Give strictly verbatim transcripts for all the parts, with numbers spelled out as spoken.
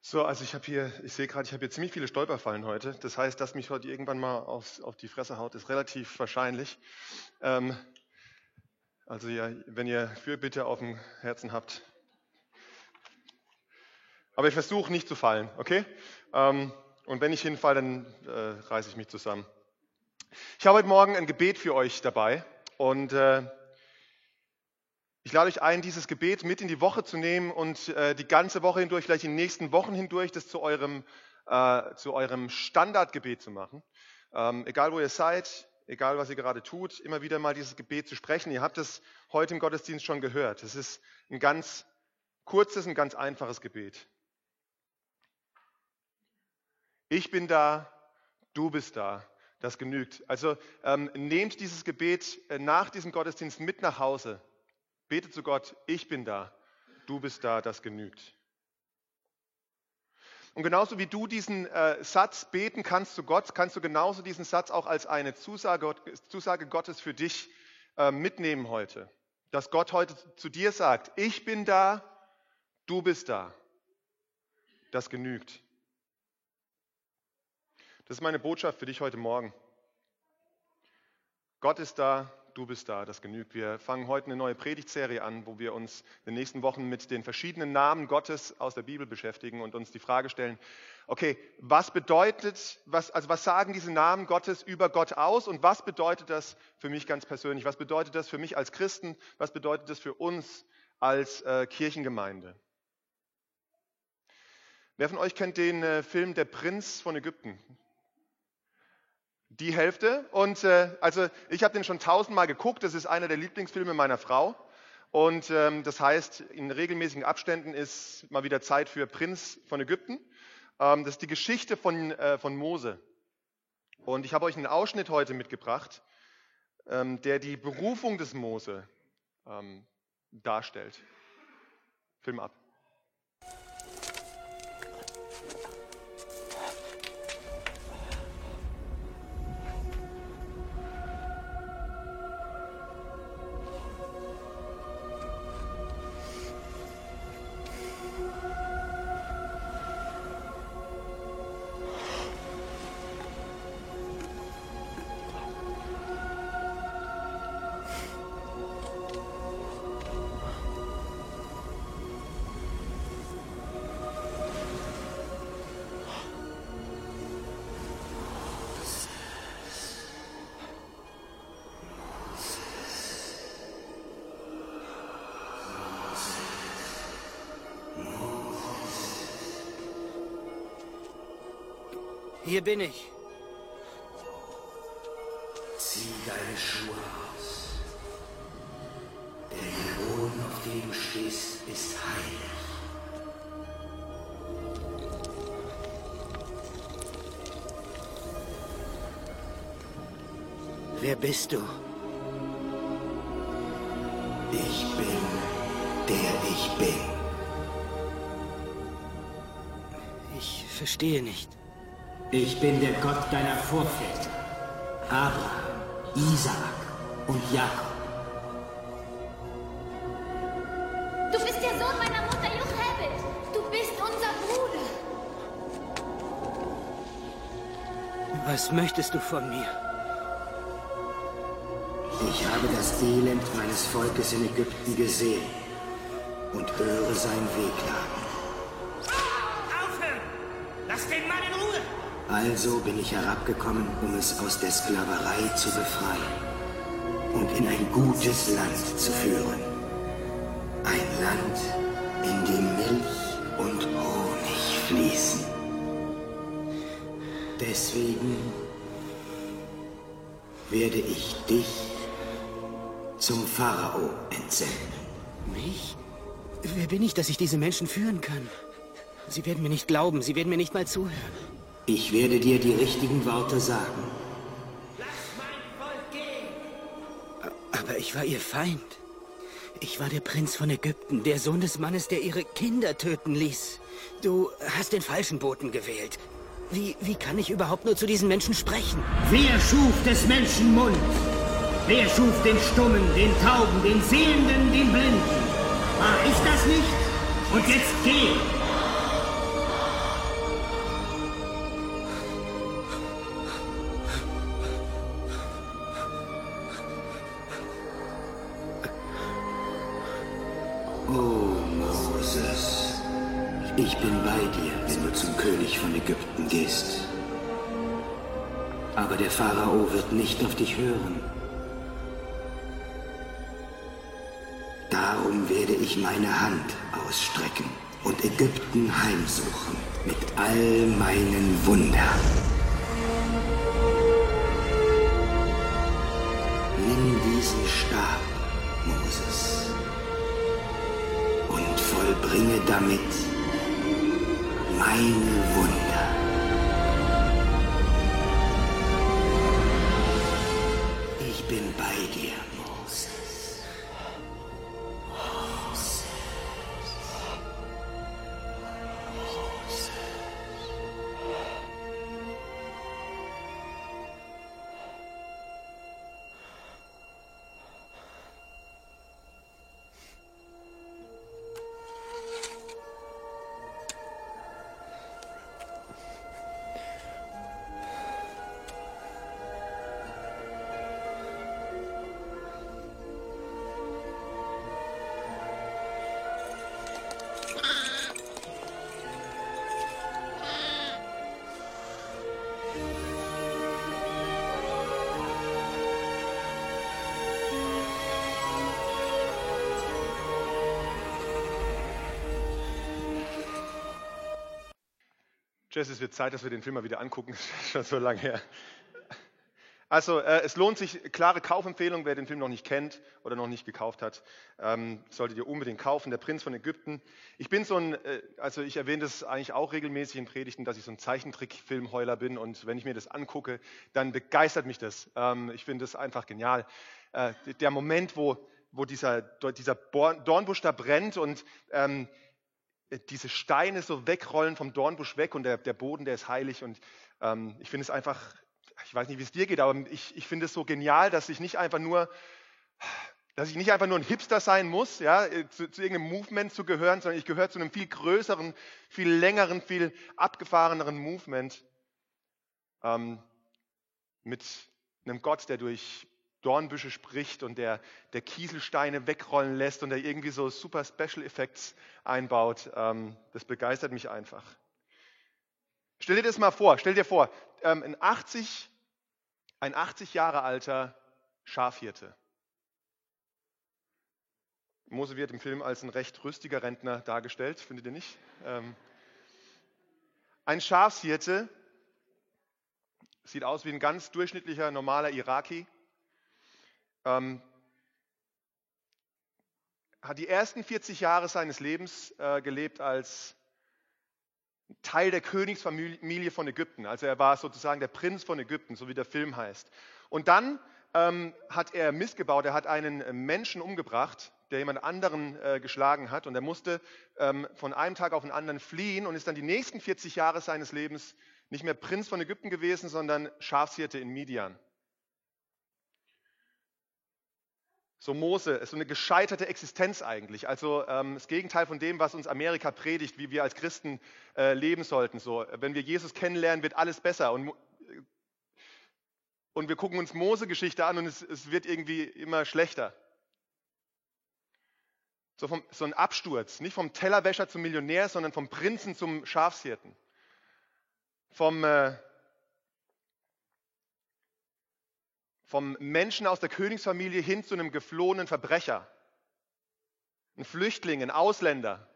So, also ich habe hier, ich sehe gerade, ich habe hier ziemlich viele Stolperfallen heute. Das heißt, dass mich heute irgendwann mal aufs, auf die Fresse haut, ist relativ wahrscheinlich. Ähm, also ja, wenn ihr Fürbitte auf dem Herzen habt. Aber ich versuche nicht zu fallen, okay? Ähm, und wenn ich hinfalle, dann äh, reiße ich mich zusammen. Ich habe heute Morgen ein Gebet für euch dabei und äh, ich lade euch ein, dieses Gebet mit in die Woche zu nehmen und äh, die ganze Woche hindurch, vielleicht die nächsten Wochen hindurch, das zu eurem, äh, zu eurem Standardgebet zu machen. Ähm, egal wo ihr seid, egal was ihr gerade tut, immer wieder mal dieses Gebet zu sprechen. Ihr habt es heute im Gottesdienst schon gehört. Es ist ein ganz kurzes, ein ganz einfaches Gebet. Ich bin da, du bist da. Das genügt. Also ähm, nehmt dieses Gebet äh, nach diesem Gottesdienst mit nach Hause. Bete zu Gott, ich bin da, du bist da, das genügt. Und genauso wie du diesen äh, Satz beten kannst zu Gott, kannst du genauso diesen Satz auch als eine Zusage, Zusage Gottes für dich äh, mitnehmen heute. Dass Gott heute zu dir sagt, ich bin da, du bist da. Das genügt. Das ist meine Botschaft für dich heute Morgen. Gott ist da, du bist da, das genügt. Wir fangen heute eine neue Predigtserie an, wo wir uns in den nächsten Wochen mit den verschiedenen Namen Gottes aus der Bibel beschäftigen und uns die Frage stellen, okay, was bedeutet, was, also was sagen diese Namen Gottes über Gott aus und was bedeutet das für mich ganz persönlich? Was bedeutet das für mich als Christen? Was bedeutet das für uns als äh, Kirchengemeinde? Wer von euch kennt den äh, Film Der Prinz von Ägypten? Die Hälfte. Und äh, also ich habe den schon tausendmal geguckt. Das ist einer der Lieblingsfilme meiner Frau. Und ähm, das heißt, in regelmäßigen Abständen ist mal wieder Zeit für Prinz von Ägypten. Ähm, das ist die Geschichte von, äh, von Mose. Und ich habe euch einen Ausschnitt heute mitgebracht, ähm, der die Berufung des Mose ähm, darstellt. Film ab. Hier bin ich. Zieh deine Schuhe aus. Der Boden, auf dem du stehst, ist heilig. Wer bist du? Ich bin, der ich bin. Ich verstehe nicht. Ich bin der Gott deiner Vorväter, Abraham, Isaak und Jakob. Du bist der Sohn meiner Mutter Jochebed. Du bist unser Bruder. Was möchtest du von mir? Ich habe das Elend meines Volkes in Ägypten gesehen und höre sein Wehklagen. Aufhören! Lass den Mann in Ruhe! Also bin ich herabgekommen, um es aus der Sklaverei zu befreien und in ein gutes Land zu führen. Ein Land, in dem Milch und Honig fließen. Deswegen werde ich dich zum Pharao entsenden. Mich? Wer bin ich, dass ich diese Menschen führen kann? Sie werden mir nicht glauben, sie werden mir nicht mal zuhören. Ich werde dir die richtigen Worte sagen. Lass mein Volk gehen! Aber ich war ihr Feind. Ich war der Prinz von Ägypten, der Sohn des Mannes, der ihre Kinder töten ließ. Du hast den falschen Boten gewählt. Wie, wie kann ich überhaupt nur zu diesen Menschen sprechen? Wer schuf des Menschen Mund? Wer schuf den Stummen, den Tauben, den Sehenden, den Blinden? War ich das nicht? Und jetzt geh! Ich bin bei dir, wenn du zum König von Ägypten gehst. Aber der Pharao wird nicht auf dich hören. Darum werde ich meine Hand ausstrecken und Ägypten heimsuchen mit all meinen Wundern. Nimm diesen Stab, Moses, und vollbringe damit meine Wunder. Ich bin bei dir, Moses. Moses. Moses. Jess, es wird Zeit, dass wir den Film mal wieder angucken. Das ist schon so lange her. Also, äh, es lohnt sich, klare Kaufempfehlung, wer den Film noch nicht kennt oder noch nicht gekauft hat, ähm, solltet ihr unbedingt kaufen. Der Prinz von Ägypten. Ich bin so ein, äh, also ich erwähne das eigentlich auch regelmäßig in Predigten, dass ich so ein Zeichentrickfilmheuler bin und wenn ich mir das angucke, dann begeistert mich das. Ähm, ich finde das einfach genial. Äh, der Moment, wo, wo dieser, dieser Dornbusch da brennt und ähm, diese Steine so wegrollen vom Dornbusch weg und der, der Boden, der ist heilig und ähm, ich finde es einfach, ich weiß nicht, wie es dir geht, aber ich, ich finde es so genial, dass ich nicht einfach nur, dass ich nicht einfach nur ein Hipster sein muss, ja, zu, zu irgendeinem Movement zu gehören, sondern ich gehöre zu einem viel größeren, viel längeren, viel abgefahreneren Movement ähm, mit einem Gott, der durch Dornbüsche spricht und der, der Kieselsteine wegrollen lässt und der irgendwie so super Special Effects einbaut. Ähm, das begeistert mich einfach. Stell dir das mal vor, stell dir vor, ähm, ein, achtzig, ein achtzig Jahre alter Schafhirte. Mose wird im Film als ein recht rüstiger Rentner dargestellt, findet ihr nicht? Ähm, ein Schafshirte sieht aus wie ein ganz durchschnittlicher, normaler Iraki. Ähm, hat die ersten vierzig Jahre seines Lebens äh, gelebt als Teil der Königsfamilie von Ägypten. Also er war sozusagen der Prinz von Ägypten, so wie der Film heißt. Und dann ähm, hat er missgebaut, er hat einen Menschen umgebracht, der jemand anderen äh, geschlagen hat und er musste ähm, von einem Tag auf den anderen fliehen und ist dann die nächsten vierzig Jahre seines Lebens nicht mehr Prinz von Ägypten gewesen, sondern Schafshirte in Midian. So Mose ist so eine gescheiterte Existenz eigentlich, also ähm, das Gegenteil von dem, was uns Amerika predigt, wie wir als Christen äh, leben sollten. So, wenn wir Jesus kennenlernen, wird alles besser und, und wir gucken uns Mose-Geschichte an und es, es wird irgendwie immer schlechter. So, vom, so ein Absturz, nicht vom Tellerwäscher zum Millionär, sondern vom Prinzen zum Schafshirten. Vom... Äh, Vom Menschen aus der Königsfamilie hin zu einem geflohenen Verbrecher, ein Flüchtling, ein Ausländer,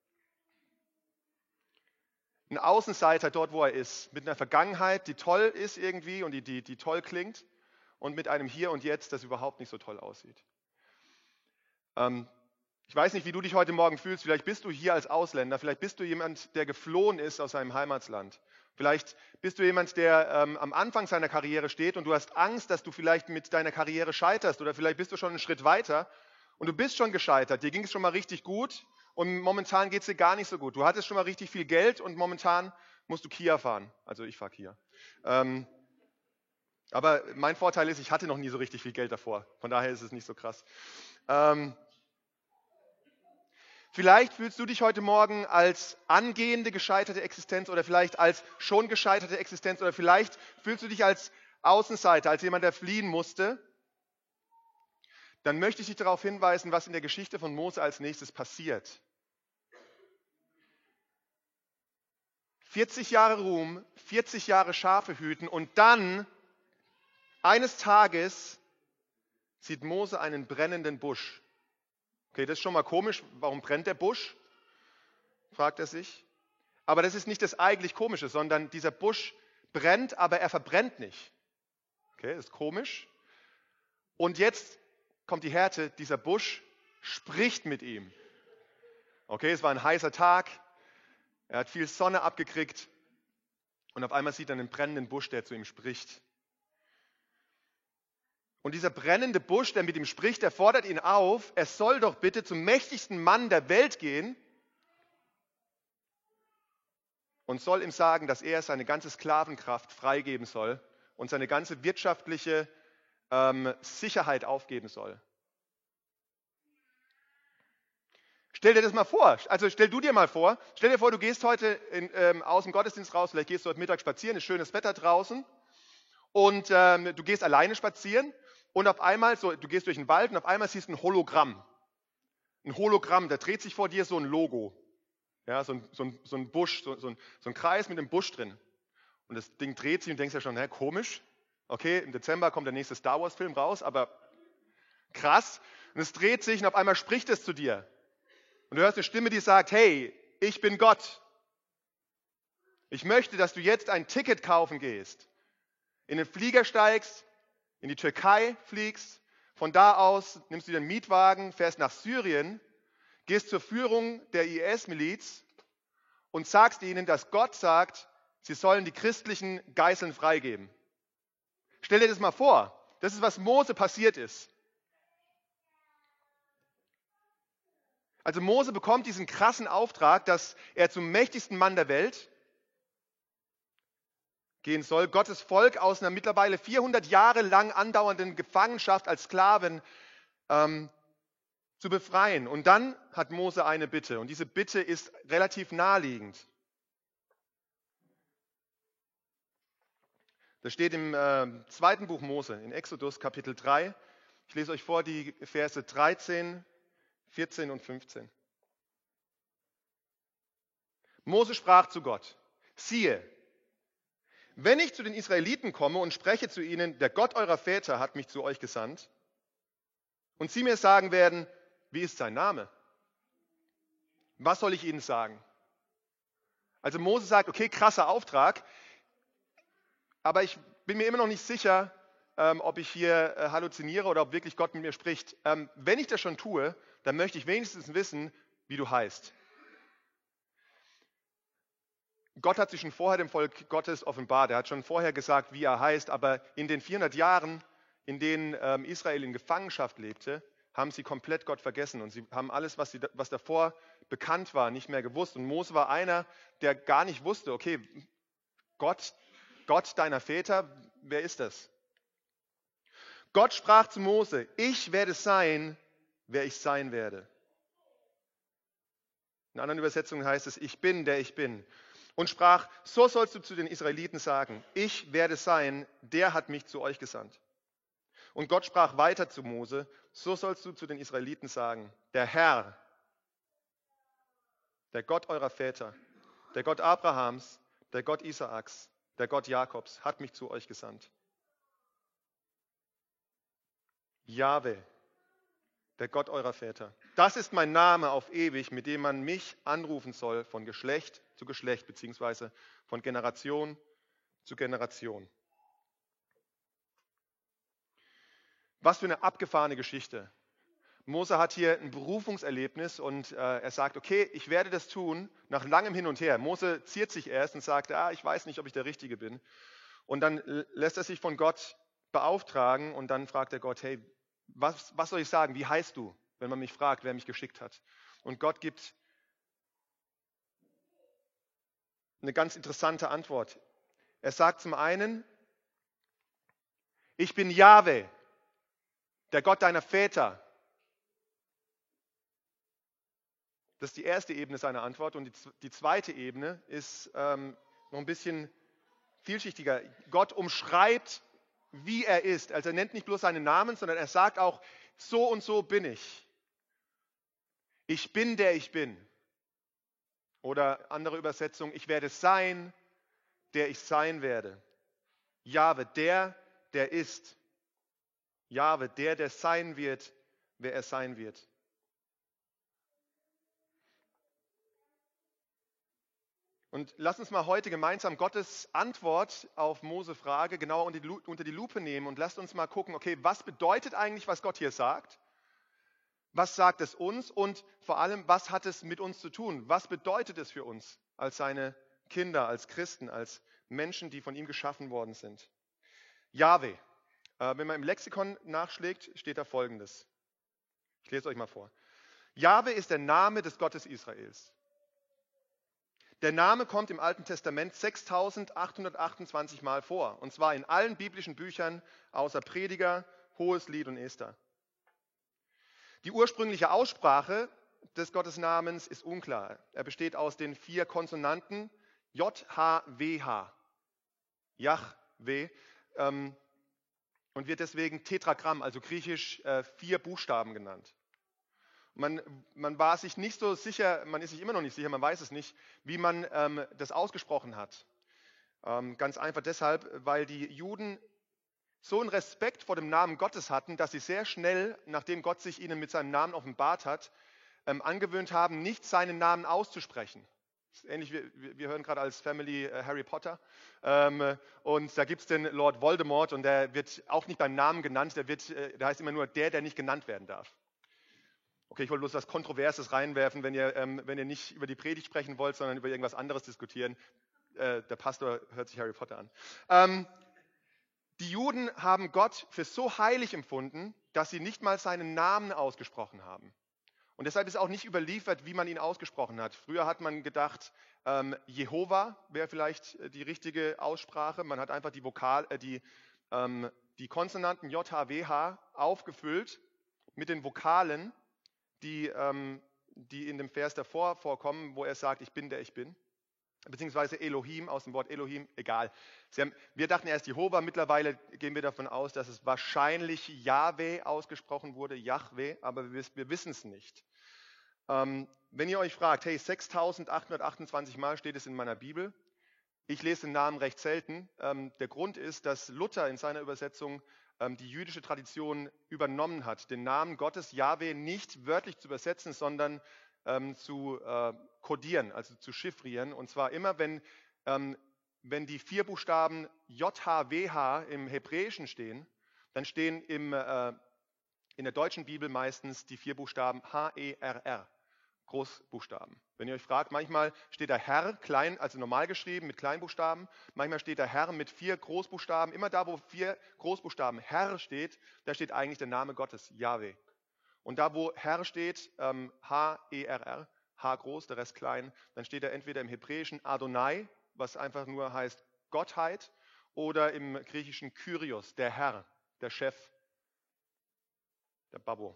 ein Außenseiter dort, wo er ist, mit einer Vergangenheit, die toll ist irgendwie und die, die, die toll klingt und mit einem Hier und Jetzt, das überhaupt nicht so toll aussieht. Ähm, ich weiß nicht, wie du dich heute Morgen fühlst, vielleicht bist du hier als Ausländer, vielleicht bist du jemand, der geflohen ist aus seinem Heimatland. Vielleicht bist du jemand, der ähm, am Anfang seiner Karriere steht und du hast Angst, dass du vielleicht mit deiner Karriere scheiterst oder vielleicht bist du schon einen Schritt weiter und du bist schon gescheitert. Dir ging es schon mal richtig gut und momentan geht es dir gar nicht so gut. Du hattest schon mal richtig viel Geld und momentan musst du Kia fahren. Also ich fahre Kia. Ähm, aber mein Vorteil ist, ich hatte noch nie so richtig viel Geld davor. Von daher ist es nicht so krass. Ähm, Vielleicht fühlst du dich heute Morgen als angehende gescheiterte Existenz oder vielleicht als schon gescheiterte Existenz oder vielleicht fühlst du dich als Außenseiter, als jemand, der fliehen musste. Dann möchte ich dich darauf hinweisen, was in der Geschichte von Mose als nächstes passiert. vierzig Jahre Ruhm, vierzig Jahre Schafe hüten und dann eines Tages sieht Mose einen brennenden Busch. Okay, das ist schon mal komisch. Warum brennt der Busch? Fragt er sich. Aber das ist nicht das eigentlich Komische, sondern dieser Busch brennt, aber er verbrennt nicht. Okay, das ist komisch. Und jetzt kommt die Härte, dieser Busch spricht mit ihm. Okay, es war ein heißer Tag, er hat viel Sonne abgekriegt und auf einmal sieht er einen brennenden Busch, der zu ihm spricht. Und dieser brennende Busch, der mit ihm spricht, der fordert ihn auf, er soll doch bitte zum mächtigsten Mann der Welt gehen und soll ihm sagen, dass er seine ganze Sklavenkraft freigeben soll und seine ganze wirtschaftliche ähm, Sicherheit aufgeben soll. Stell dir das mal vor, also stell du dir mal vor, stell dir vor, du gehst heute in, ähm, aus dem Gottesdienst raus, vielleicht gehst du heute Mittag spazieren, ist schönes Wetter draußen und ähm, du gehst alleine spazieren und auf einmal, so, du gehst durch den Wald und auf einmal siehst du ein Hologramm. Ein Hologramm, da dreht sich vor dir so ein Logo, ja, so, ein, so, ein, so ein Busch, so, so, ein, so ein Kreis mit einem Busch drin. Und das Ding dreht sich und denkst ja schon, hä, komisch, okay, im Dezember kommt der nächste Star Wars Film raus, aber krass. Und es dreht sich und auf einmal spricht es zu dir. Und du hörst eine Stimme, die sagt, hey, ich bin Gott. Ich möchte, dass du jetzt ein Ticket kaufen gehst, in den Flieger steigst, in die Türkei fliegst, von da aus nimmst du den Mietwagen, fährst nach Syrien, gehst zur Führung der I S-Miliz und sagst ihnen, dass Gott sagt, sie sollen die christlichen Geiseln freigeben. Stell dir das mal vor, das ist, was Mose passiert ist. Also Mose bekommt diesen krassen Auftrag, dass er zum mächtigsten Mann der Welt gehen soll, Gottes Volk aus einer mittlerweile vierhundert Jahre lang andauernden Gefangenschaft als Sklaven ähm, zu befreien. Und dann hat Mose eine Bitte und diese Bitte ist relativ naheliegend. Das steht im äh, zweiten Buch Mose, in Exodus Kapitel drei. Ich lese euch vor die Verse dreizehn, vierzehn und fünfzehn. Mose sprach zu Gott, siehe, wenn ich zu den Israeliten komme und spreche zu ihnen, der Gott eurer Väter hat mich zu euch gesandt, und sie mir sagen werden, wie ist sein Name? Was soll ich ihnen sagen? Also Mose sagt, okay, krasser Auftrag, aber ich bin mir immer noch nicht sicher, ähm, ob ich hier äh, halluziniere oder ob wirklich Gott mit mir spricht. Ähm, wenn ich das schon tue, dann möchte ich wenigstens wissen, wie du heißt. Gott hat sich schon vorher dem Volk Gottes offenbart. Er hat schon vorher gesagt, wie er heißt. Aber in den vierhundert Jahren, in denen ähm, Israel in Gefangenschaft lebte, haben sie komplett Gott vergessen. Und sie haben alles, was, sie, was davor bekannt war, nicht mehr gewusst. Und Mose war einer, der gar nicht wusste, okay, Gott, Gott deiner Väter, wer ist das? Gott sprach zu Mose, ich werde sein, wer ich sein werde. In anderen Übersetzungen heißt es, ich bin, der ich bin. Und sprach, so sollst du zu den Israeliten sagen, ich werde sein, der hat mich zu euch gesandt. Und Gott sprach weiter zu Mose, so sollst du zu den Israeliten sagen, der Herr, der Gott eurer Väter, der Gott Abrahams, der Gott Isaaks, der Gott Jakobs, hat mich zu euch gesandt. Jahwe, der Gott eurer Väter. Das ist mein Name auf ewig, mit dem man mich anrufen soll von Geschlecht zu Geschlecht, beziehungsweise von Generation zu Generation. Was für eine abgefahrene Geschichte. Mose hat hier ein Berufungserlebnis und äh, er sagt, okay, ich werde das tun, nach langem Hin und Her. Mose ziert sich erst und sagt, ah, ich weiß nicht, ob ich der Richtige bin. Und dann lässt er sich von Gott beauftragen und dann fragt er Gott, hey, was, was soll ich sagen, wie heißt du, wenn man mich fragt, wer mich geschickt hat? Und Gott gibt eine ganz interessante Antwort. Er sagt zum einen, ich bin Jahwe, der Gott deiner Väter. Das ist die erste Ebene seiner Antwort. Und die, die zweite Ebene ist ähm, noch ein bisschen vielschichtiger. Gott umschreibt, wie er ist. Also er nennt nicht bloß seinen Namen, sondern er sagt auch, so und so bin ich. Ich bin, der ich bin. Oder andere Übersetzung, ich werde sein, der ich sein werde. Jahwe, der, der ist. Jahwe, der, der sein wird, wer er sein wird. Und lass uns mal heute gemeinsam Gottes Antwort auf Mose' Frage genauer unter die, Lu- unter die Lupe nehmen und lasst uns mal gucken, okay, was bedeutet eigentlich, was Gott hier sagt? Was sagt es uns und vor allem, was hat es mit uns zu tun? Was bedeutet es für uns als seine Kinder, als Christen, als Menschen, die von ihm geschaffen worden sind? Jahwe. Äh, wenn man im Lexikon nachschlägt, steht da Folgendes. Ich lese euch mal vor. Jahwe ist der Name des Gottes Israels. Der Name kommt im Alten Testament sechstausendachthundertachtundzwanzig Mal vor. Und zwar in allen biblischen Büchern außer Prediger, Hoheslied und Esther. Die ursprüngliche Aussprache des Gottesnamens ist unklar. Er besteht aus den vier Konsonanten J, H, W, H. Jahwe. Ähm, und wird deswegen Tetragramm, also griechisch äh, vier Buchstaben genannt. Man, man war sich nicht so sicher, man ist sich immer noch nicht sicher, man weiß es nicht, wie man ähm, das ausgesprochen hat. Ähm, ganz einfach deshalb, weil die Juden so einen Respekt vor dem Namen Gottes hatten, dass sie sehr schnell, nachdem Gott sich ihnen mit seinem Namen offenbart hat, ähm, angewöhnt haben, nicht seinen Namen auszusprechen. Das ist ähnlich, wie, wir hören gerade als Family äh, Harry Potter. Ähm, und da gibt es den Lord Voldemort und der wird auch nicht beim Namen genannt, der, wird, äh, der heißt immer nur der, der nicht genannt werden darf. Okay, ich wollte bloß was Kontroverses reinwerfen, wenn ihr, ähm, wenn ihr nicht über die Predigt sprechen wollt, sondern über irgendwas anderes diskutieren. Äh, der Pastor hört sich Harry Potter an. Ähm, die Juden haben Gott für so heilig empfunden, dass sie nicht mal seinen Namen ausgesprochen haben. Und deshalb ist auch nicht überliefert, wie man ihn ausgesprochen hat. Früher hat man gedacht, ähm, Jehova wäre vielleicht die richtige Aussprache. Man hat einfach die, Vokal, äh, die, ähm, die Konsonanten J, H, W, H aufgefüllt mit den Vokalen, die, ähm, die in dem Vers davor vorkommen, wo er sagt, ich bin der ich bin. Beziehungsweise Elohim, aus dem Wort Elohim, egal. Sie haben, wir dachten erst Jehova, mittlerweile gehen wir davon aus, dass es wahrscheinlich Jahwe ausgesprochen wurde, Jahwe, aber wir, wir wissen es nicht. Ähm, wenn ihr euch fragt, hey, sechstausendachthundertachtundzwanzig Mal steht es in meiner Bibel, ich lese den Namen recht selten. Ähm, der Grund ist, dass Luther in seiner Übersetzung ähm, die jüdische Tradition übernommen hat, den Namen Gottes Jahwe nicht wörtlich zu übersetzen, sondern ähm, zu äh, kodieren, also zu chiffrieren. Und zwar immer, wenn, ähm, wenn die vier Buchstaben J, H, W, H im Hebräischen stehen, dann stehen im, äh, in der deutschen Bibel meistens die vier Buchstaben H, E, R, R. Großbuchstaben. Wenn ihr euch fragt, manchmal steht da Herr klein, also normal geschrieben mit Kleinbuchstaben, manchmal steht da Herr mit vier Großbuchstaben. Immer da, wo vier Großbuchstaben Herr steht, da steht eigentlich der Name Gottes, Jahwe. Und da, wo Herr steht, ähm, H, E, R, R, H groß, der Rest klein, dann steht da entweder im Hebräischen Adonai, was einfach nur heißt Gottheit, oder im Griechischen Kyrios, der Herr, der Chef, der Babbo.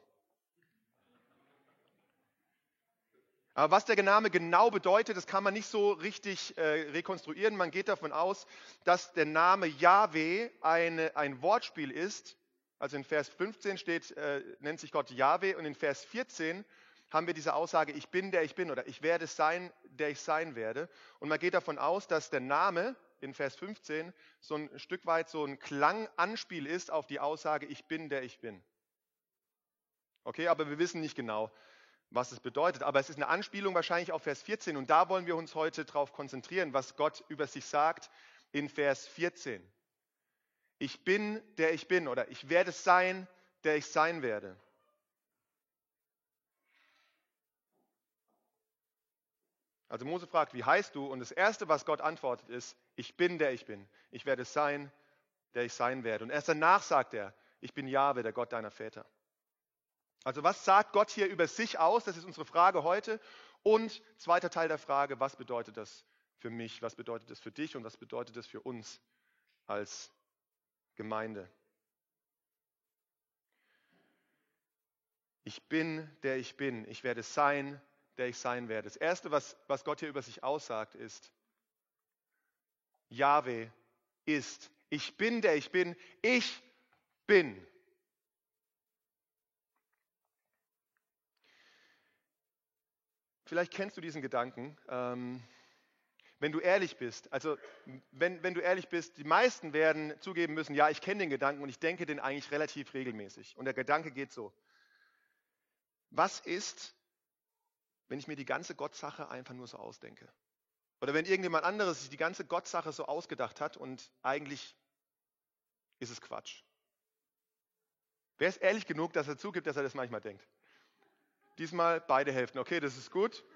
Aber was der Name genau bedeutet, das kann man nicht so richtig äh, rekonstruieren. Man geht davon aus, dass der Name Jahwe eine, ein Wortspiel ist. Also in Vers fünfzehn steht, äh, nennt sich Gott Jahwe und in Vers vierzehn haben wir diese Aussage, ich bin, der ich bin oder ich werde sein, der ich sein werde. Und man geht davon aus, dass der Name in Vers fünfzehn so ein Stück weit so ein Klanganspiel ist auf die Aussage, ich bin, der ich bin. Okay, aber wir wissen nicht genau, was es bedeutet. Aber es ist eine Anspielung wahrscheinlich auf Vers vierzehn. Und da wollen wir uns heute darauf konzentrieren, was Gott über sich sagt in Vers vierzehn. Ich bin, der ich bin, oder ich werde sein, der ich sein werde. Also Mose fragt, wie heißt du? Und das Erste, was Gott antwortet, ist, ich bin, der ich bin. Ich werde sein, der ich sein werde. Und erst danach sagt er, ich bin Jahwe, der Gott deiner Väter. Also was sagt Gott hier über sich aus? Das ist unsere Frage heute. Und zweiter Teil der Frage, was bedeutet das für mich? Was bedeutet das für dich? Und was bedeutet das für uns als Gemeinde? Ich bin, der ich bin. Ich werde sein, der ich sein werde. Das Erste, was, was Gott hier über sich aussagt, ist, Jahwe ist. Ich bin, der ich bin. Ich bin. vielleicht kennst du diesen Gedanken, ähm, wenn du ehrlich bist, also wenn, wenn du ehrlich bist, die meisten werden zugeben müssen, ja, ich kenne den Gedanken und ich denke den eigentlich relativ regelmäßig. Und der Gedanke geht so: Was ist, wenn ich mir die ganze Gottsache einfach nur so ausdenke? Oder wenn irgendjemand anderes sich die ganze Gottsache so ausgedacht hat und eigentlich ist es Quatsch. Wer ist ehrlich genug, dass er zugibt, dass er das manchmal denkt? Diesmal beide Hälften. Okay, das ist gut.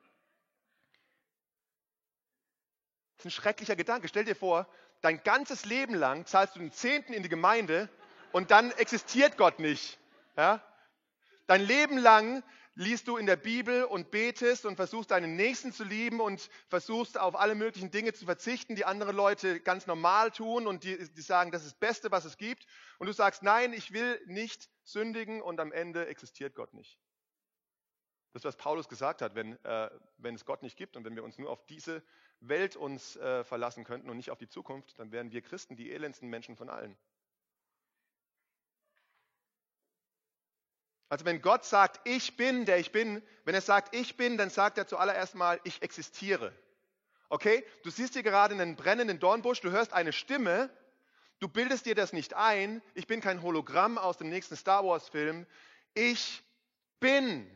Das ist ein schrecklicher Gedanke. Stell dir vor, dein ganzes Leben lang zahlst du den Zehnten in die Gemeinde und dann existiert Gott nicht. Ja? Dein Leben lang liest du in der Bibel und betest und versuchst deinen Nächsten zu lieben und versuchst auf alle möglichen Dinge zu verzichten, die andere Leute ganz normal tun und die, die sagen, das ist das Beste, was es gibt. Und du sagst, nein, ich will nicht sündigen, und am Ende existiert Gott nicht. Das ist, was Paulus gesagt hat, wenn, äh, wenn es Gott nicht gibt und wenn wir uns nur auf diese Welt uns äh, verlassen könnten und nicht auf die Zukunft, dann wären wir Christen die elendsten Menschen von allen. Also wenn Gott sagt, ich bin, der ich bin, wenn er sagt, ich bin, dann sagt er zuallererst mal, ich existiere. Okay? Du siehst hier gerade einen brennenden Dornbusch, du hörst eine Stimme, du bildest dir das nicht ein, ich bin kein Hologramm aus dem nächsten Star Wars Film, ich bin.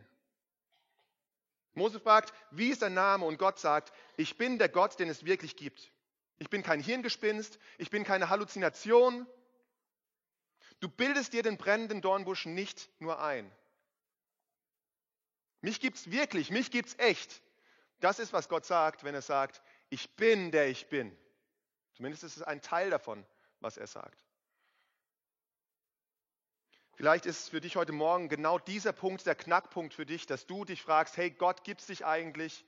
Mose fragt, wie ist dein Name? Und Gott sagt, ich bin der Gott, den es wirklich gibt. Ich bin kein Hirngespinst, ich bin keine Halluzination. Du bildest dir den brennenden Dornbusch nicht nur ein. Mich gibt's wirklich, mich gibt's echt. Das ist, was Gott sagt, wenn er sagt, ich bin, der ich bin. Zumindest ist es ein Teil davon, was er sagt. Vielleicht ist es für dich heute Morgen genau dieser Punkt, der Knackpunkt für dich, dass du dich fragst, hey Gott, gibt's dich eigentlich?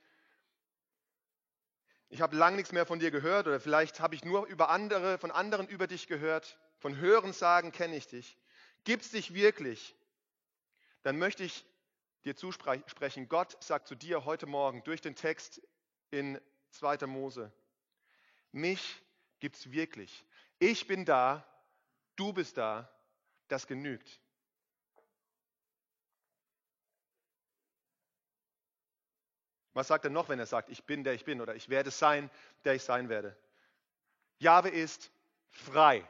Ich habe lange nichts mehr von dir gehört, oder vielleicht habe ich nur über andere, von anderen über dich gehört. Von Hörensagen kenne ich dich. Gibt's dich wirklich? Dann möchte ich dir zusprechen, Gott sagt zu dir heute Morgen durch den Text in zweiter Mose, mich gibt's wirklich. Ich bin da, du bist da, das genügt. Was sagt er noch, wenn er sagt, ich bin, der ich bin, oder ich werde sein, der ich sein werde? Jahwe ist frei.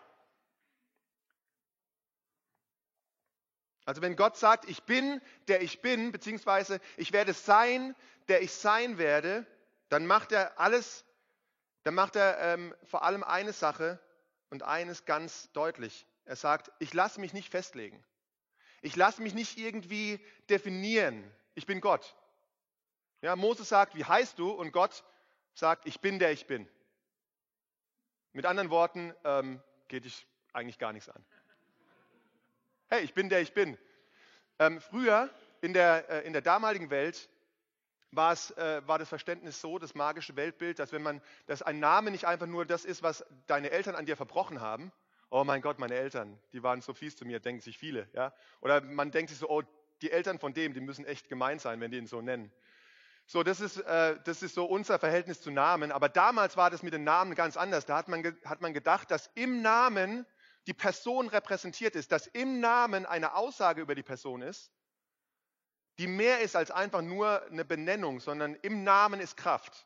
Also wenn Gott sagt, ich bin, der ich bin, beziehungsweise ich werde sein, der ich sein werde, dann macht er alles, dann macht er ähm, vor allem eine Sache und eines ganz deutlich. Er sagt, ich lasse mich nicht festlegen. Ich lasse mich nicht irgendwie definieren. Ich bin Gott. Ja, Mose sagt, wie heißt du? Und Gott sagt, ich bin, der ich bin. Mit anderen Worten, ähm, geht dich eigentlich gar nichts an. Hey, ich bin, der ich bin. Ähm, früher, in der, äh, in der damaligen Welt, war, es, äh, war das Verständnis so, das magische Weltbild, dass wenn man, dass ein Name nicht einfach nur das ist, was deine Eltern an dir verbrochen haben. Oh mein Gott, meine Eltern, die waren so fies zu mir, denken sich viele. Ja? Oder man denkt sich so, oh, die Eltern von dem, die müssen echt gemein sein, wenn die ihn so nennen. So, das ist, äh, das ist so unser Verhältnis zu Namen. Aber damals war das mit den Namen ganz anders. Da hat man, ge- hat man gedacht, dass im Namen die Person repräsentiert ist, dass im Namen eine Aussage über die Person ist, die mehr ist als einfach nur eine Benennung, sondern im Namen ist Kraft.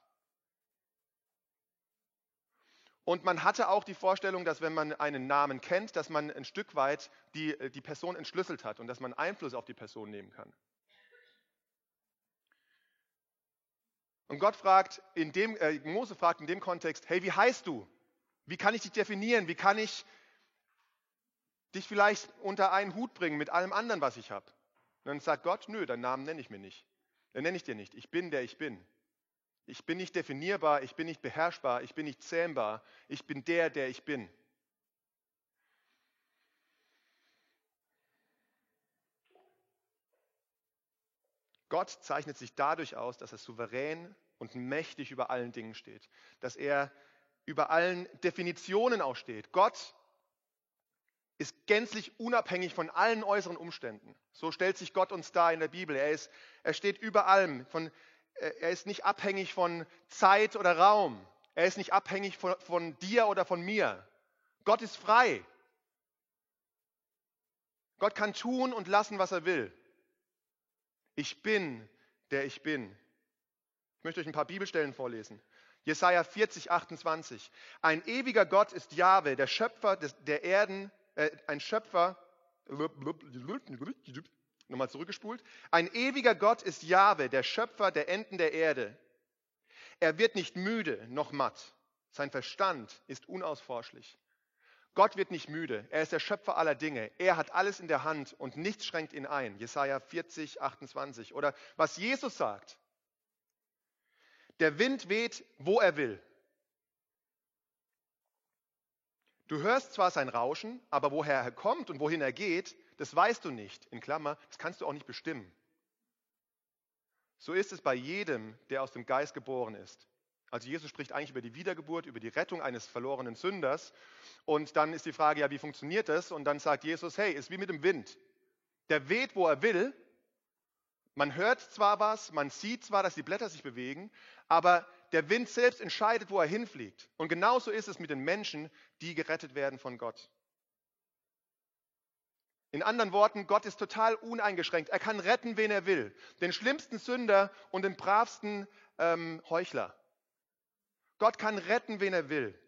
Und man hatte auch die Vorstellung, dass wenn man einen Namen kennt, dass man ein Stück weit die, die Person entschlüsselt hat und dass man Einfluss auf die Person nehmen kann. Und Gott fragt, in dem, äh, Mose fragt in dem Kontext, hey, wie heißt du? Wie kann ich dich definieren? Wie kann ich dich vielleicht unter einen Hut bringen mit allem anderen, was ich habe? Und dann sagt Gott, nö, deinen Namen nenne ich mir nicht. Den nenne ich dir nicht. Ich bin, der ich bin. Ich bin nicht definierbar, ich bin nicht beherrschbar, ich bin nicht zähmbar. Ich bin der, der ich bin. Gott zeichnet sich dadurch aus, dass er souverän und mächtig über allen Dingen steht. Dass er über allen Definitionen auch steht. Gott ist gänzlich unabhängig von allen äußeren Umständen. So stellt sich Gott uns dar in der Bibel. Er, ist, er steht über allem. Von, er ist nicht abhängig von Zeit oder Raum. Er ist nicht abhängig von, von dir oder von mir. Gott ist frei. Gott kann tun und lassen, was er will. Ich bin, der ich bin. möchte euch ein paar Bibelstellen vorlesen. Jesaja vierzig, achtundzwanzig. Ein ewiger Gott ist Jahwe, der Schöpfer des, der Erden, äh, ein Schöpfer, nochmal zurückgespult. Ein ewiger Gott ist Jahwe, der Schöpfer der Enden der Erde. Er wird nicht müde noch matt. Sein Verstand ist unausforschlich. Gott wird nicht müde. Er ist der Schöpfer aller Dinge. Er hat alles in der Hand und nichts schränkt ihn ein. Jesaja vierzig, achtundzwanzig. Oder was Jesus sagt. Der Wind weht, wo er will. Du hörst zwar sein Rauschen, aber woher er kommt und wohin er geht, das weißt du nicht. In Klammer, das kannst du auch nicht bestimmen. So ist es bei jedem, der aus dem Geist geboren ist. Also Jesus spricht eigentlich über die Wiedergeburt, über die Rettung eines verlorenen Sünders. Und dann ist die Frage, ja, wie funktioniert das? Und dann sagt Jesus, hey, ist wie mit dem Wind. Der weht, wo er will. Man hört zwar was, man sieht zwar, dass die Blätter sich bewegen, aber der Wind selbst entscheidet, wo er hinfliegt. Und genauso ist es mit den Menschen, die gerettet werden von Gott. In anderen Worten, Gott ist total uneingeschränkt. Er kann retten, wen er will. Den schlimmsten Sünder und den bravsten ähm, Heuchler. Gott kann retten, wen er will.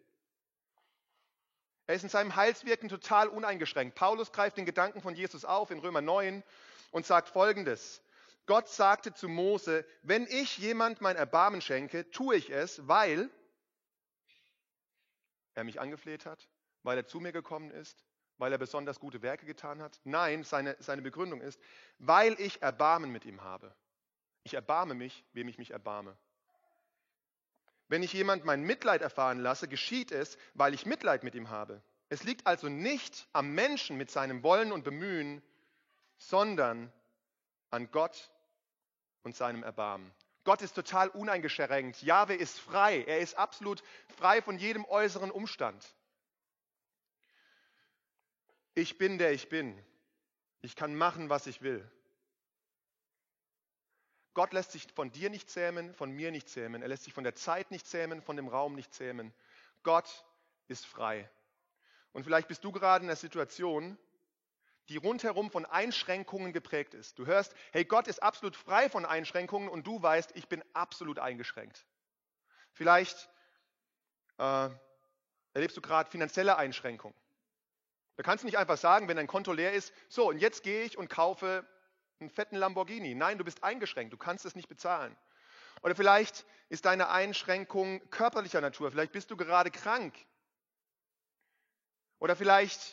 Er ist in seinem Heilswirken total uneingeschränkt. Paulus greift den Gedanken von Jesus auf in Römer neun und sagt Folgendes. Gott sagte zu Mose, wenn ich jemand mein Erbarmen schenke, tue ich es, weil er mich angefleht hat, weil er zu mir gekommen ist, weil er besonders gute Werke getan hat. Nein, seine, seine Begründung ist, weil ich Erbarmen mit ihm habe. Ich erbarme mich, wem ich mich erbarme. Wenn ich jemand mein Mitleid erfahren lasse, geschieht es, weil ich Mitleid mit ihm habe. Es liegt also nicht am Menschen mit seinem Wollen und Bemühen, sondern an Gott und seinem Erbarmen. Gott ist total uneingeschränkt. Jahwe ist frei. Er ist absolut frei von jedem äußeren Umstand. Ich bin, der ich bin. Ich kann machen, was ich will. Gott lässt sich von dir nicht zähmen, von mir nicht zähmen. Er lässt sich von der Zeit nicht zähmen, von dem Raum nicht zähmen. Gott ist frei. Und vielleicht bist du gerade in einer Situation, die rundherum von Einschränkungen geprägt ist. Du hörst, hey, Gott ist absolut frei von Einschränkungen und du weißt, ich bin absolut eingeschränkt. Vielleicht äh, erlebst du gerade finanzielle Einschränkungen. Da kannst du nicht einfach sagen, wenn dein Konto leer ist, so und jetzt gehe ich und kaufe einen fetten Lamborghini. Nein, du bist eingeschränkt, du kannst es nicht bezahlen. Oder vielleicht ist deine Einschränkung körperlicher Natur, vielleicht bist du gerade krank. Oder vielleicht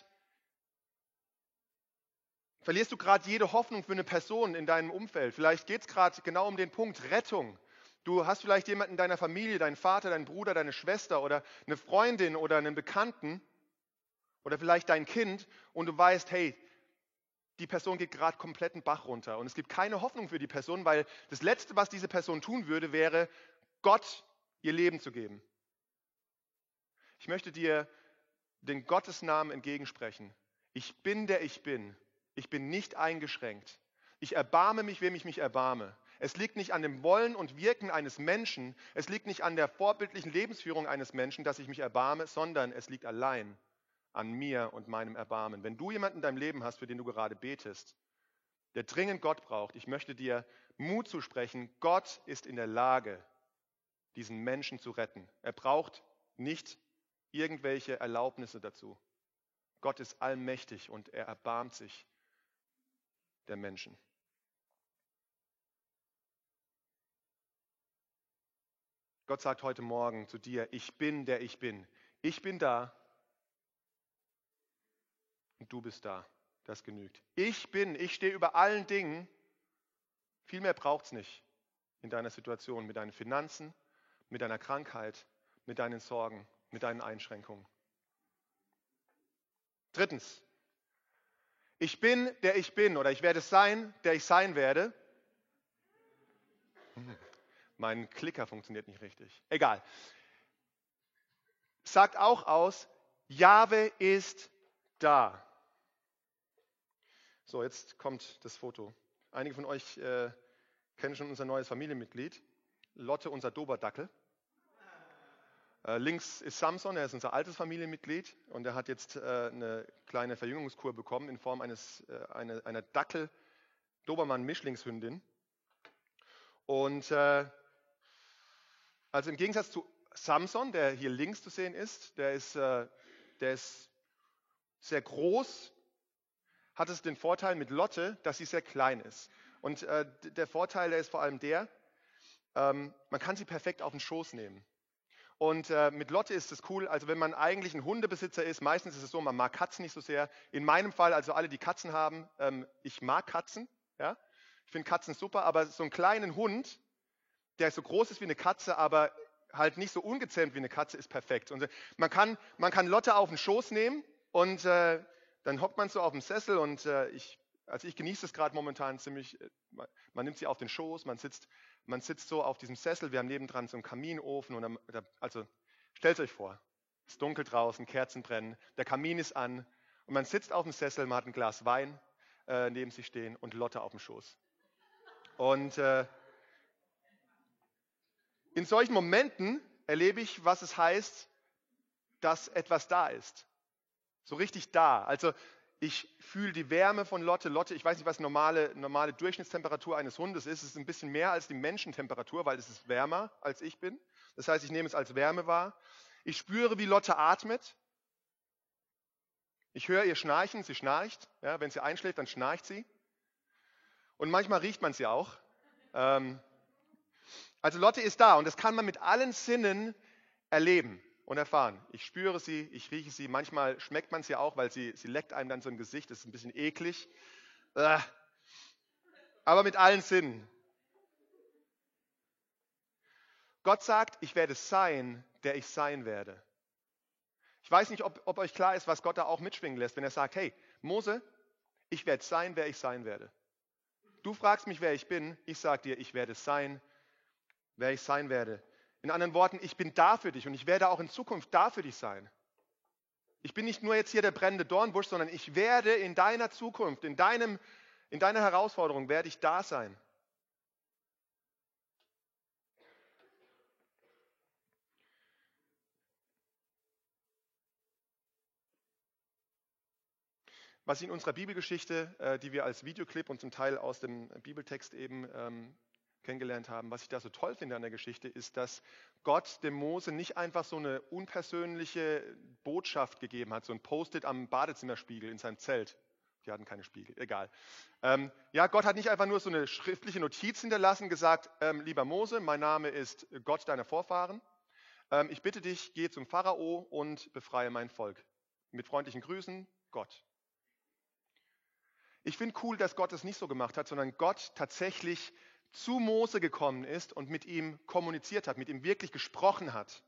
verlierst du gerade jede Hoffnung für eine Person in deinem Umfeld. Vielleicht geht es gerade genau um den Punkt Rettung. Du hast vielleicht jemanden in deiner Familie, deinen Vater, deinen Bruder, deine Schwester oder eine Freundin oder einen Bekannten oder vielleicht dein Kind und du weißt, hey, die Person geht gerade komplett den Bach runter und es gibt keine Hoffnung für die Person, weil das Letzte, was diese Person tun würde, wäre, Gott ihr Leben zu geben. Ich möchte dir den Gottesnamen entgegensprechen. Ich bin, der ich bin. Ich bin nicht eingeschränkt. Ich erbarme mich, wem ich mich erbarme. Es liegt nicht an dem Wollen und Wirken eines Menschen, es liegt nicht an der vorbildlichen Lebensführung eines Menschen, dass ich mich erbarme, sondern es liegt allein an mir und meinem Erbarmen. Wenn du jemanden in deinem Leben hast, für den du gerade betest, der dringend Gott braucht, ich möchte dir Mut zusprechen, Gott ist in der Lage, diesen Menschen zu retten. Er braucht nicht irgendwelche Erlaubnisse dazu. Gott ist allmächtig und er erbarmt sich der Menschen. Gott sagt heute Morgen zu dir, ich bin, der ich bin. Ich bin da. Und du bist da. Das genügt. Ich bin, ich stehe über allen Dingen. Viel mehr braucht es nicht in deiner Situation, mit deinen Finanzen, mit deiner Krankheit, mit deinen Sorgen, mit deinen Einschränkungen. Drittens. Ich bin, der ich bin, oder ich werde sein, der ich sein werde. Hm, mein Klicker funktioniert nicht richtig. Egal. Sagt auch aus, Jahwe ist da. So, jetzt kommt das Foto. Einige von euch äh, kennen schon unser neues Familienmitglied, Lotte, unser Doberdackel. Äh, links ist Samson, er ist unser altes Familienmitglied und er hat jetzt äh, eine kleine Verjüngungskur bekommen in Form eines, äh, eine, einer Dackel-Dobermann-Mischlingshündin. Und äh, Also im Gegensatz zu Samson, der hier links zu sehen ist, der ist, äh, der ist sehr groß, hat es den Vorteil mit Lotte, dass sie sehr klein ist. Und äh, der Vorteil, der ist vor allem der, ähm, man kann sie perfekt auf den Schoß nehmen. Und äh, mit Lotte ist es cool, also wenn man eigentlich ein Hundebesitzer ist, meistens ist es so, man mag Katzen nicht so sehr. In meinem Fall, also alle, die Katzen haben, ähm, ich mag Katzen, ja, ich finde Katzen super, aber so einen kleinen Hund, der so groß ist wie eine Katze, aber halt nicht so ungezähmt wie eine Katze, ist perfekt. Und äh, man kann, man kann Lotte auf den Schoß nehmen und äh, dann hockt man so auf dem Sessel und äh, ich, also ich genieße es gerade momentan ziemlich, äh, man, man nimmt sie auf den Schoß, man sitzt, man sitzt so auf diesem Sessel, wir haben nebendran so einen Kaminofen und dann, da, also stellt euch vor, es ist dunkel draußen, Kerzen brennen, der Kamin ist an und man sitzt auf dem Sessel, man hat ein Glas Wein äh, neben sich stehen und Lotte auf dem Schoß. Und äh, in solchen Momenten erlebe ich, was es heißt, dass etwas da ist. So richtig da. Also ich fühle die Wärme von Lotte. Lotte, ich weiß nicht, was normale, normale Durchschnittstemperatur eines Hundes ist. Es ist ein bisschen mehr als die Menschentemperatur, weil es ist wärmer, als ich bin. Das heißt, ich nehme es als Wärme wahr. Ich spüre, wie Lotte atmet. Ich höre ihr Schnarchen, sie schnarcht. Ja, wenn sie einschläft, dann schnarcht sie. Und manchmal riecht man sie auch. Ähm, also Lotte ist da und das kann man mit allen Sinnen erleben und erfahren. Ich spüre sie, ich rieche sie, manchmal schmeckt man sie auch, weil sie, sie leckt einem dann so im Gesicht, das ist ein bisschen eklig. Äh, aber mit allen Sinnen. Gott sagt, ich werde sein, der ich sein werde. Ich weiß nicht, ob, ob euch klar ist, was Gott da auch mitschwingen lässt, wenn er sagt, hey, Mose, ich werde sein, wer ich sein werde. Du fragst mich, wer ich bin, ich sage dir, ich werde sein, wer ich sein werde. In anderen Worten, ich bin da für dich und ich werde auch in Zukunft da für dich sein. Ich bin nicht nur jetzt hier der brennende Dornbusch, sondern ich werde in deiner Zukunft, in, deinem, in deiner Herausforderung, werde ich da sein. Was ich in unserer Bibelgeschichte, äh, die wir als Videoclip und zum Teil aus dem Bibeltext eben ähm, kennengelernt haben, was ich da so toll finde an der Geschichte, ist, dass Gott dem Mose nicht einfach so eine unpersönliche Botschaft gegeben hat, so ein Post-it am Badezimmerspiegel in seinem Zelt. Die hatten keine Spiegel, egal. Ähm, ja, Gott hat nicht einfach nur so eine schriftliche Notiz hinterlassen, gesagt, ähm, lieber Mose, mein Name ist Gott deiner Vorfahren. Ähm, ich bitte dich, geh zum Pharao und befreie mein Volk. Mit freundlichen Grüßen, Gott. Ich finde cool, dass Gott es nicht so gemacht hat, sondern Gott tatsächlich zu Mose gekommen ist und mit ihm kommuniziert hat, mit ihm wirklich gesprochen hat.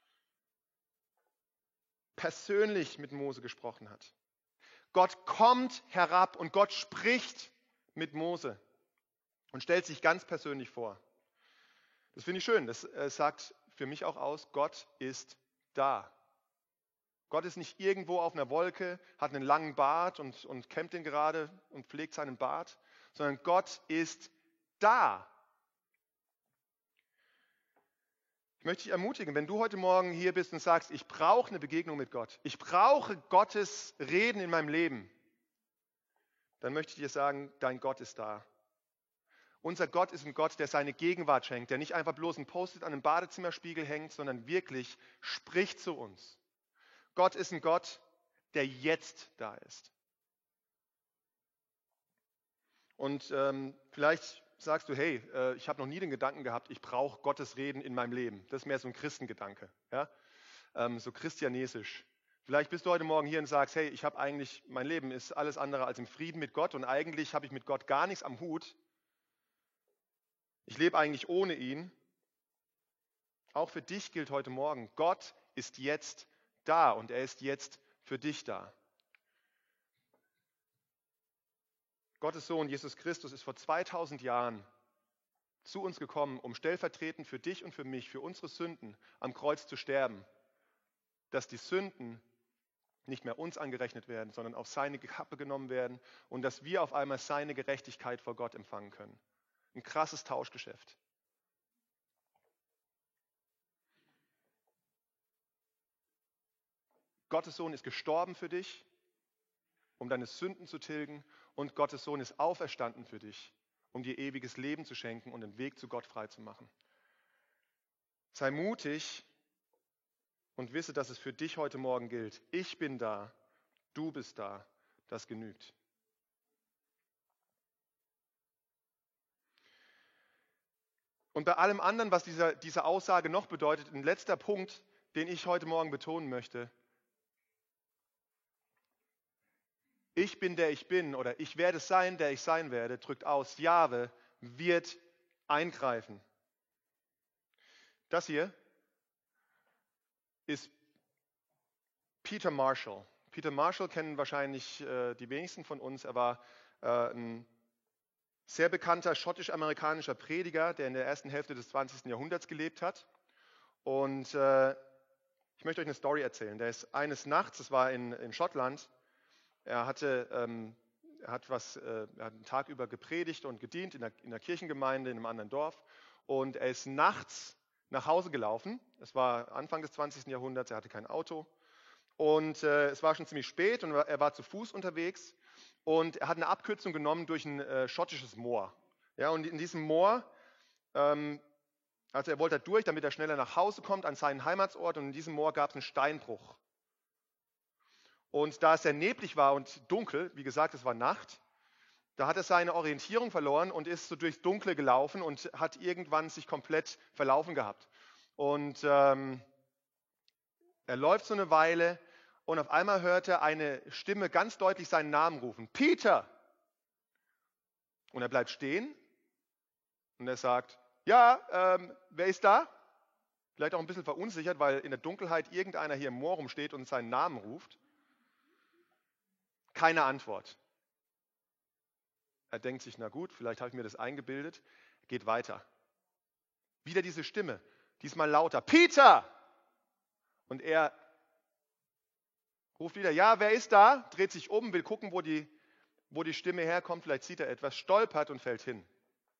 Persönlich mit Mose gesprochen hat. Gott kommt herab und Gott spricht mit Mose und stellt sich ganz persönlich vor. Das finde ich schön. Das äh, sagt für mich auch aus, Gott ist da. Gott ist nicht irgendwo auf einer Wolke, hat einen langen Bart und, und kämmt ihn gerade und pflegt seinen Bart, sondern Gott ist da. Ich möchte dich ermutigen, wenn du heute Morgen hier bist und sagst, ich brauche eine Begegnung mit Gott, ich brauche Gottes Reden in meinem Leben, dann möchte ich dir sagen, dein Gott ist da. Unser Gott ist ein Gott, der seine Gegenwart schenkt, der nicht einfach bloß ein Post-it an einem Badezimmerspiegel hängt, sondern wirklich spricht zu uns. Gott ist ein Gott, der jetzt da ist. Und ähm, vielleicht sagst du, hey, äh, ich habe noch nie den Gedanken gehabt, ich brauche Gottes Reden in meinem Leben. Das ist mehr so ein Christengedanke, ja? ähm, so christianesisch. Vielleicht bist du heute Morgen hier und sagst, hey, ich habe eigentlich, mein Leben ist alles andere als im Frieden mit Gott und eigentlich habe ich mit Gott gar nichts am Hut. Ich lebe eigentlich ohne ihn. Auch für dich gilt heute Morgen, Gott ist jetzt da und er ist jetzt für dich da. Gottes Sohn Jesus Christus ist vor zweitausend Jahren zu uns gekommen, um stellvertretend für dich und für mich, für unsere Sünden am Kreuz zu sterben, dass die Sünden nicht mehr uns angerechnet werden, sondern auf seine Kappe genommen werden und dass wir auf einmal seine Gerechtigkeit vor Gott empfangen können. Ein krasses Tauschgeschäft. Gottes Sohn ist gestorben für dich, um deine Sünden zu tilgen, und Gottes Sohn ist auferstanden für dich, um dir ewiges Leben zu schenken und den Weg zu Gott frei zu machen. Sei mutig und wisse, dass es für dich heute Morgen gilt. Ich bin da, du bist da, das genügt. Und bei allem anderen, was dieser, diese Aussage noch bedeutet, ein letzter Punkt, den ich heute Morgen betonen möchte. Ich bin, der ich bin, oder ich werde sein, der ich sein werde, drückt aus, Jahwe wird eingreifen. Das hier ist Peter Marshall. Peter Marshall kennen wahrscheinlich äh, die wenigsten von uns. Er war äh, ein sehr bekannter schottisch-amerikanischer Prediger, der in der ersten Hälfte des zwanzigsten Jahrhunderts gelebt hat. Und äh, ich möchte euch eine Story erzählen. Der ist eines Nachts, das war in, in Schottland, er hatte, ähm, er hat was, äh, er hat einen Tag über gepredigt und gedient in der, in der Kirchengemeinde in einem anderen Dorf. Und er ist nachts nach Hause gelaufen. Es war Anfang des zwanzigsten Jahrhunderts, er hatte kein Auto. Und äh, es war schon ziemlich spät und er war zu Fuß unterwegs. Und er hat eine Abkürzung genommen durch ein äh, schottisches Moor. Ja, und in diesem Moor, ähm, also er wollte da durch, damit er schneller nach Hause kommt an seinen Heimatsort. Und in diesem Moor gab es einen Steinbruch. Und da es sehr neblig war und dunkel, wie gesagt, es war Nacht, da hat er seine Orientierung verloren und ist so durchs Dunkle gelaufen und hat irgendwann sich komplett verlaufen gehabt. Und ähm, er läuft so eine Weile und auf einmal hört er eine Stimme ganz deutlich seinen Namen rufen. Peter! Und er bleibt stehen und er sagt, ja, ähm, wer ist da? Vielleicht auch ein bisschen verunsichert, weil in der Dunkelheit irgendeiner hier im Moor rumsteht und seinen Namen ruft. Keine Antwort. Er denkt sich, na gut, vielleicht habe ich mir das eingebildet, geht weiter. Wieder diese Stimme, diesmal lauter, Peter! Und er ruft wieder, ja, wer ist da? Dreht sich um, will gucken, wo die, wo die Stimme herkommt, vielleicht sieht er etwas, stolpert und fällt hin.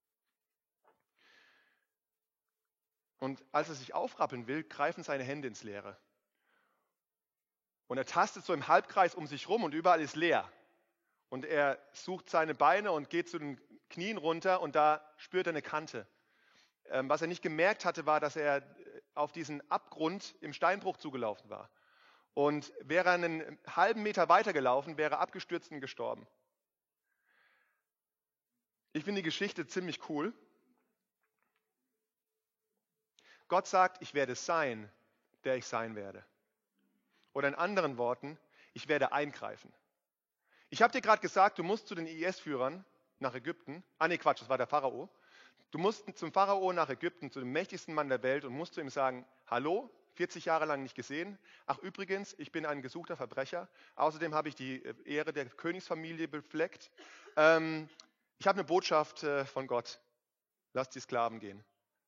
Und als er sich aufrappeln will, greifen seine Hände ins Leere. Und er tastet so im Halbkreis um sich rum und überall ist leer. Und er sucht seine Beine und geht zu den Knien runter und da spürt er eine Kante. Ähm, was er nicht gemerkt hatte, war, dass er auf diesen Abgrund im Steinbruch zugelaufen war. Und wäre er einen halben Meter weitergelaufen, wäre er abgestürzt und gestorben. Ich finde die Geschichte ziemlich cool. Gott sagt, ich werde sein, der ich sein werde. Oder in anderen Worten, ich werde eingreifen. Ich habe dir gerade gesagt, du musst zu den I S-Führern nach Ägypten. Ah nee, Quatsch, das war der Pharao. Du musst zum Pharao nach Ägypten, zu dem mächtigsten Mann der Welt und musst zu ihm sagen, hallo, vierzig Jahre lang nicht gesehen. Ach übrigens, ich bin ein gesuchter Verbrecher. Außerdem habe ich die Ehre der Königsfamilie befleckt. Ähm, ich habe eine Botschaft äh, von Gott. Lass die Sklaven gehen.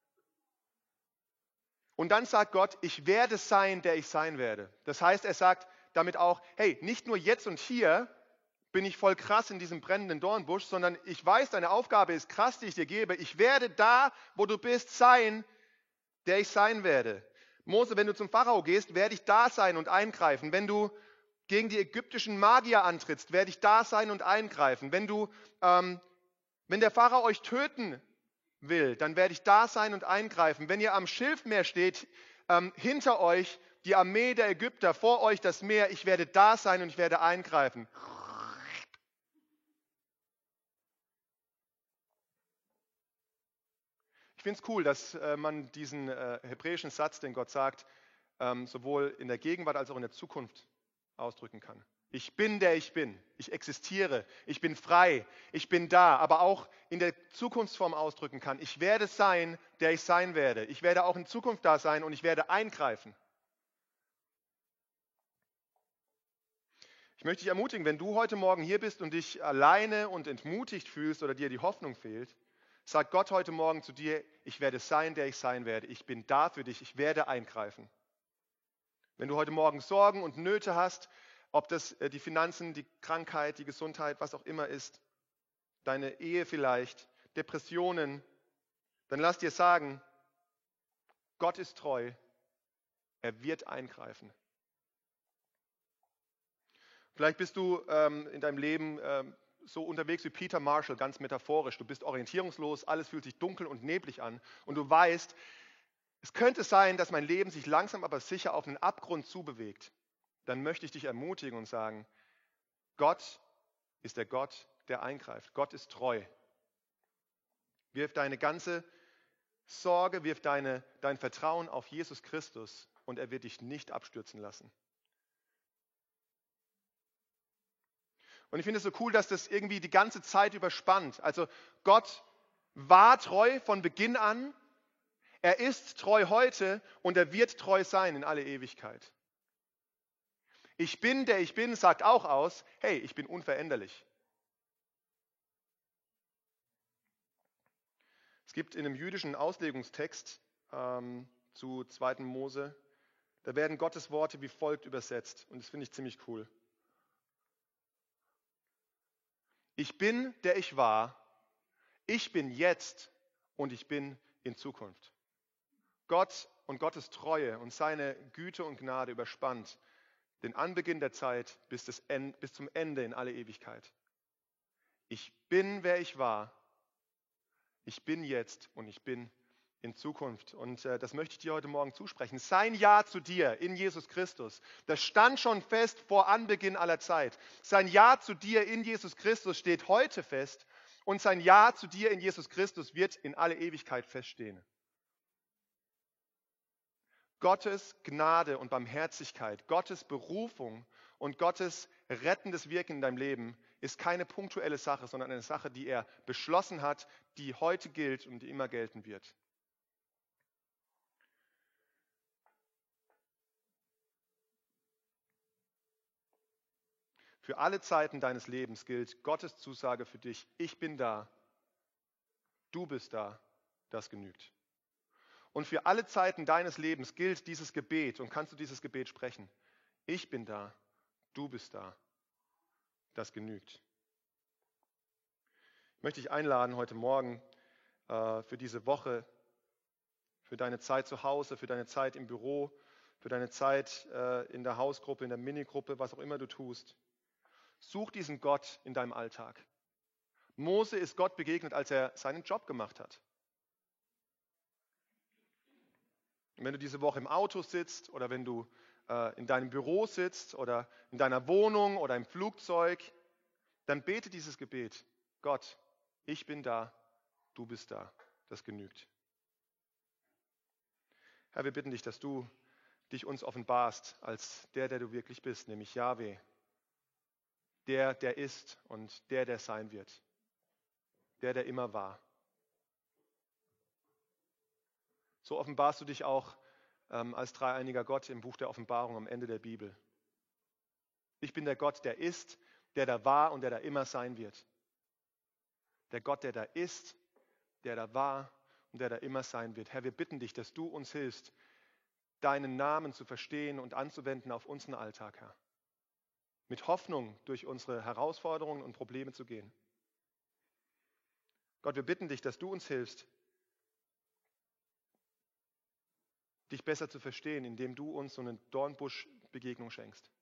Und dann sagt Gott, ich werde sein, der ich sein werde. Das heißt, er sagt damit auch, hey, nicht nur jetzt und hier bin ich voll krass in diesem brennenden Dornbusch, sondern ich weiß, deine Aufgabe ist krass, die ich dir gebe. Ich werde da, wo du bist, sein, der ich sein werde. Mose, wenn du zum Pharao gehst, werde ich da sein und eingreifen. Wenn du gegen die ägyptischen Magier antrittst, werde ich da sein und eingreifen. Wenn du, ähm, wenn der Pharao euch töten will, dann werde ich da sein und eingreifen. Wenn ihr am Schilfmeer steht, ähm, hinter euch die Armee der Ägypter, vor euch das Meer, ich werde da sein und ich werde eingreifen. Ich finde es cool, dass äh, man diesen äh, hebräischen Satz, den Gott sagt, ähm, sowohl in der Gegenwart als auch in der Zukunft ausdrücken kann. Ich bin, der ich bin. Ich existiere. Ich bin frei. Ich bin da. Aber auch in der Zukunftsform ausdrücken kann. Ich werde sein, der ich sein werde. Ich werde auch in Zukunft da sein und ich werde eingreifen. Ich möchte dich ermutigen, wenn du heute Morgen hier bist und dich alleine und entmutigt fühlst oder dir die Hoffnung fehlt, sagt Gott heute Morgen zu dir, ich werde sein, der ich sein werde. Ich bin da für dich, ich werde eingreifen. Wenn du heute Morgen Sorgen und Nöte hast, ob das die Finanzen, die Krankheit, die Gesundheit, was auch immer ist, deine Ehe vielleicht, Depressionen, dann lass dir sagen, Gott ist treu, er wird eingreifen. Vielleicht bist du ähm, in deinem Leben ähm, so unterwegs wie Peter Marshall, ganz metaphorisch. Du bist orientierungslos, alles fühlt sich dunkel und neblig an und du weißt, es könnte sein, dass mein Leben sich langsam aber sicher auf einen Abgrund zubewegt. Dann möchte ich dich ermutigen und sagen, Gott ist der Gott, der eingreift. Gott ist treu. Wirf deine ganze Sorge, wirf deine, dein Vertrauen auf Jesus Christus und er wird dich nicht abstürzen lassen. Und ich finde es so cool, dass das irgendwie die ganze Zeit überspannt. Also Gott war treu von Beginn an, er ist treu heute und er wird treu sein in alle Ewigkeit. Ich bin, der ich bin, sagt auch aus, hey, ich bin unveränderlich. Es gibt in einem jüdischen Auslegungstext ähm, zu zweiten Mose, da werden Gottes Worte wie folgt übersetzt und das finde ich ziemlich cool. Ich bin, der ich war, ich bin jetzt und ich bin in Zukunft. Gott und Gottes Treue und seine Güte und Gnade überspannt den Anbeginn der Zeit bis, das Ende, bis zum Ende in alle Ewigkeit. Ich bin, wer ich war, ich bin jetzt und ich bin in Zukunft. Und äh, das möchte ich dir heute Morgen zusprechen. Sein Ja zu dir in Jesus Christus, das stand schon fest vor Anbeginn aller Zeit. Sein Ja zu dir in Jesus Christus steht heute fest und sein Ja zu dir in Jesus Christus wird in alle Ewigkeit feststehen. Gottes Gnade und Barmherzigkeit, Gottes Berufung und Gottes rettendes Wirken in deinem Leben ist keine punktuelle Sache, sondern eine Sache, die er beschlossen hat, die heute gilt und die immer gelten wird. Für alle Zeiten deines Lebens gilt Gottes Zusage für dich, ich bin da, du bist da, das genügt. Und für alle Zeiten deines Lebens gilt dieses Gebet und kannst du dieses Gebet sprechen. Ich bin da, du bist da, das genügt. Ich möchte dich einladen heute Morgen äh, für diese Woche, für deine Zeit zu Hause, für deine Zeit im Büro, für deine Zeit äh, in der Hausgruppe, in der Minigruppe, was auch immer du tust. Such diesen Gott in deinem Alltag. Mose ist Gott begegnet, als er seinen Job gemacht hat. Und wenn du diese Woche im Auto sitzt oder wenn du äh, in deinem Büro sitzt oder in deiner Wohnung oder im Flugzeug, dann bete dieses Gebet. Gott, ich bin da, du bist da. Das genügt. Herr, wir bitten dich, dass du dich uns offenbarst als der, der du wirklich bist, nämlich Jahwe. Der, der ist und der, der sein wird. Der, der immer war. So offenbarst du dich auch ähm, als dreieiniger Gott im Buch der Offenbarung am Ende der Bibel. Ich bin der Gott, der ist, der da war und der da immer sein wird. Der Gott, der da ist, der da war und der da immer sein wird. Herr, wir bitten dich, dass du uns hilfst, deinen Namen zu verstehen und anzuwenden auf unseren Alltag, Herr. Mit Hoffnung durch unsere Herausforderungen und Probleme zu gehen. Gott, wir bitten dich, dass du uns hilfst, dich besser zu verstehen, indem du uns so eine Dornbusch-Begegnung schenkst.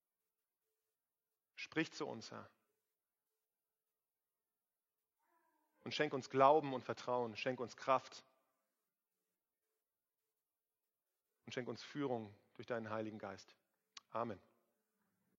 Sprich zu uns, Herr. Und schenk uns Glauben und Vertrauen, schenk uns Kraft und schenk uns Führung durch deinen Heiligen Geist. Amen.